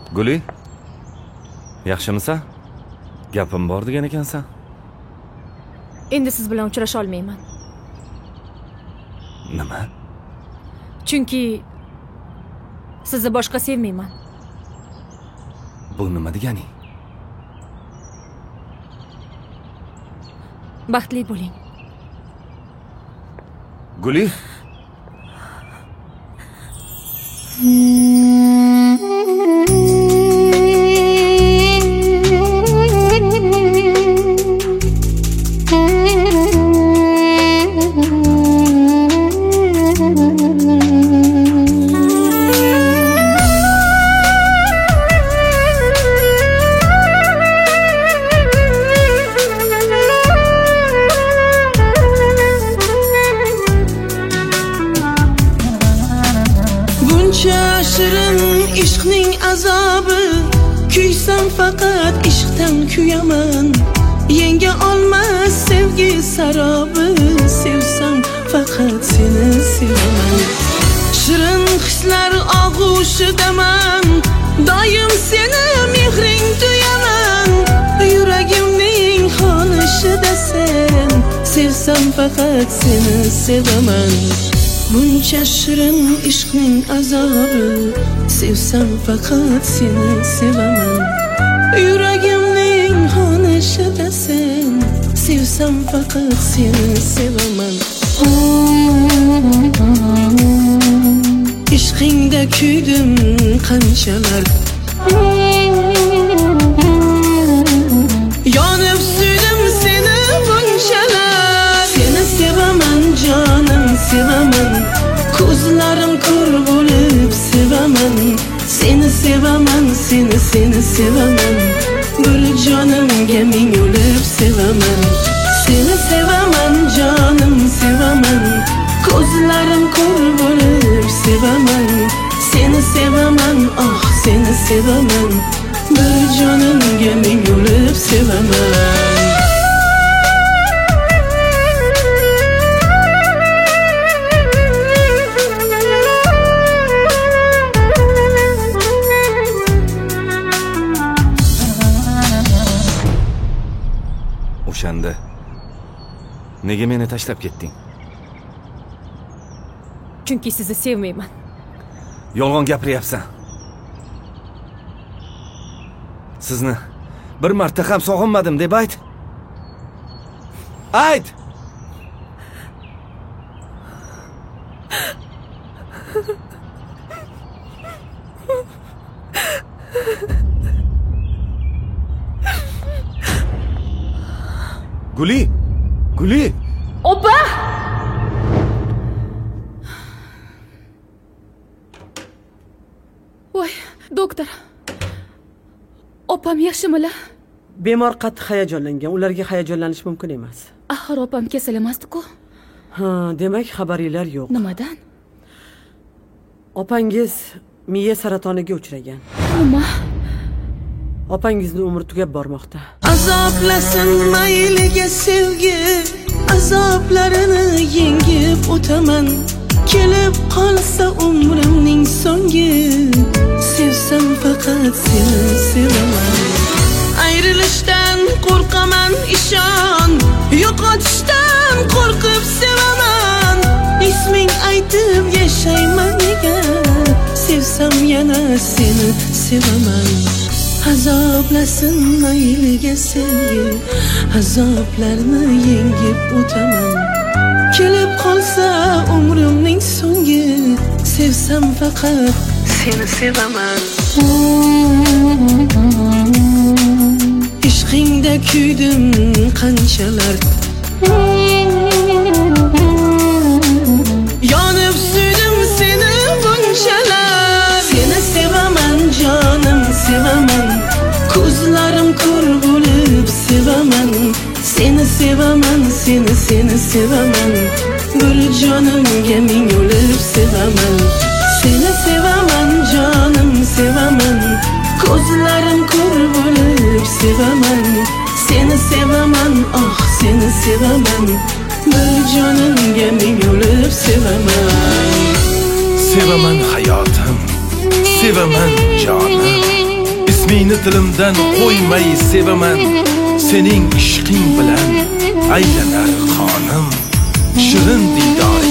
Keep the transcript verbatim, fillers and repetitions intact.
Guli, yaxshimisan? Gapim bor degan ekansan. Endi siz bilan uchrasha olmayman. Nima? Chunki sizni boshqa sevmayman. Bu nima deganing? Baxtli bo'ling. Guli? ishqning azobi, kuysam faqat ishqdan kuyaman. Yenga olmas sevgi sarobi, sevsam faqat seni sevaman. Shirin hislar og'ushidaman, doim seni mehring tuyaman. Yuragimning xonishida sen, sevsam faqat seni sevaman. Buncha shirin ishqning azobi, sevsam faqat seni sevaman. Yuragimning xonishida sen, sevsam faqat seni sevaman. Ishqingda kuydim qanchalar, yonib suydim seni bunchalar. Seni sevaman jonim, sevaman. Ko'zlarim ko'r bo'lib sevaman. Seni sevaman, seni seni sevaman. Bir jonimga ming o'lib sevaman. Seni sevaman jonim, sevaman. Ko'zlarim ko'r bo'lib sevaman. Seni sevaman, oh seni sevaman. Bir jonimga ming o'lib sevaman. O'shanda nega meni tashlab ketding? Chunki sizni sevmayman. Yolg'on gapiryapsan. Sizni bir marta ham sog'inmadim deb ayt. Ayt. Guli! Guli! Opa! Voy, doktor. Opam yaxshimilar? Bemor qattiq hayajonlangan. Ularga hayajonlanish mumkin emas. Axir opam kasal emasdi-ku. Ha, demak xabaringlar yo'q. Nimadan? Opangiz miya saratoniga uchragan. Nima? Opangizning umri tugab bormoqda. Azoblasin mayliga sevgi, azoblarini yengib o'taman. Kelib qolsa umrimning so'ngi, sevsam faqat seni sevaman. Ayrilishdan qo'rqaman ishon, yo'qotishdan qo'rqib sevaman. Isming aytib yashayman nega, sevsam yana seni sevaman. Azoblasin mayliga sevgi, azoblarni yengib o'taman. Kelib qolsa umrimning so'ngi, sevsam faqat seni sevaman. Ishqingda kuydim qanchalar, yonib suydim seni bunchalar. Seni sevaman jonim, sevaman. Ko'zlarim ko'r bo'lib sevaman. Seni sevaman, seni seni sevaman. Bir jonimga ming o'lib sevaman. Seni sevaman jonim, sevaman. Ko'zlarim ko'r bo'lib sevaman. Seni sevaman, oh seni sevaman. Bir jonimga ming o'lib sevaman. Sevaman hayotim, sevaman jonim. ismingni tilimdan qo'ymay sevaman. Sening ishqing bilan aylanar qonim, shirin diydor